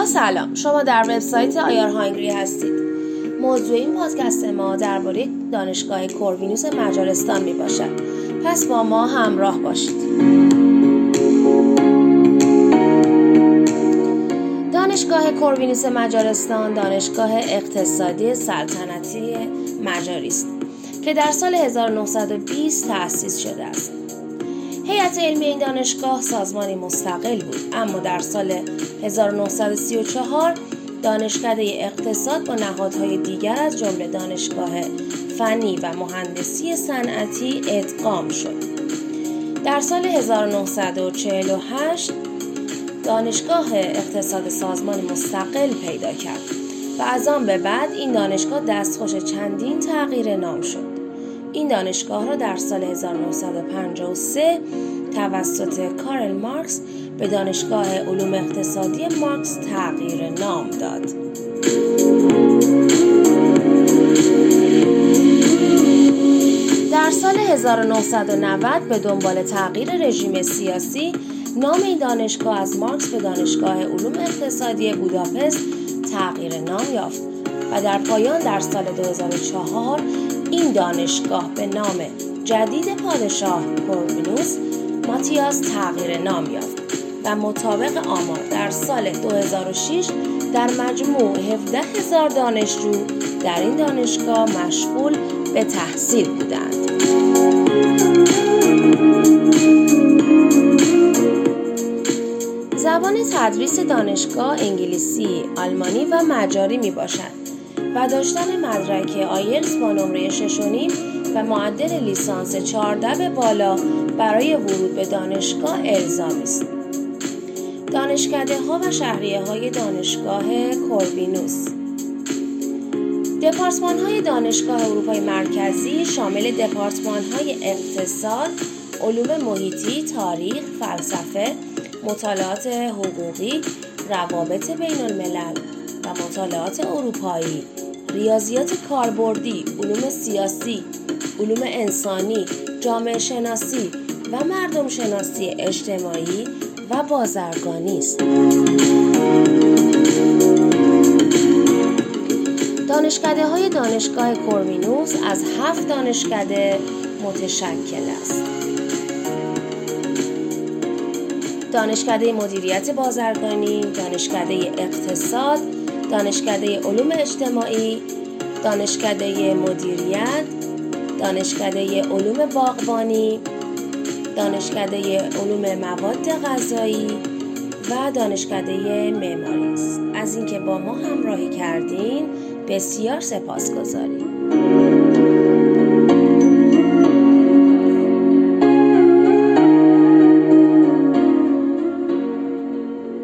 سلام، شما در وبسایت آیار هانگری هستید. موضوع این پادکست ما درباره دانشگاه کوروینوس مجارستان می باشد. پس با ما همراه باشید. دانشگاه کوروینوس مجارستان دانشگاه اقتصادی سلطنتی مجاری است که در سال 1920 تأسیس شده است. هیئت علمی این دانشگاه سازمانی مستقل بود، اما در سال 1934 دانشکده اقتصاد با نهادهای دیگر از جمله دانشگاه فنی و مهندسی صنعتی ادغام شد. در سال 1948 دانشگاه اقتصاد سازمانی مستقل پیدا کرد و از آن به بعد این دانشگاه دستخوش چندین تغییر نام شد. این دانشگاه را در سال 1953 توسط کارل مارکس به دانشگاه علوم اقتصادی مارکس تغییر نام داد. در سال 1990 به دنبال تغییر رژیم سیاسی نام این دانشگاه از مارکس به دانشگاه علوم اقتصادی بوداپست تغییر نام یافت و در پایان در سال 2004 این دانشگاه به نام جدید پادشاه کوروینوس ماتیاس تغییر نام یافت و مطابق آمار در سال 2006 در مجموع 17,000 دانشجو در این دانشگاه مشغول به تحصیل بودند. زبان تدریس دانشگاه انگلیسی، آلمانی و مجاری می باشد و داشتن مدرک آیلتس با نمره 6.5 و معدل لیسانس 14 به بالا برای ورود به دانشگاه الزامی است. دانشکده‌ها و شهریه‌های دانشگاه کوروینوس. دپارتمان‌های دانشگاه اروپای مرکزی شامل دپارتمان‌های اقتصاد، علوم محیطی، تاریخ، فلسفه، مطالعات حقوقی، روابط بین الملل و مطالعات اروپایی، ریاضیات کاربردی، علوم سیاسی، علوم انسانی، جامعه شناسی و مردم شناسی اجتماعی و بازرگانی است. دانشکده‌های دانشگاه کوروینوس از 7 دانشکده متشکل است. دانشکده مدیریت بازرگانی، دانشکده اقتصاد، دانشکده علوم اجتماعی، دانشکده مدیریت، دانشکده علوم باغبانی، دانشکده علوم مواد غذایی و دانشکده معماری است. از اینکه با ما همراهی کردین بسیار سپاسگزاریم.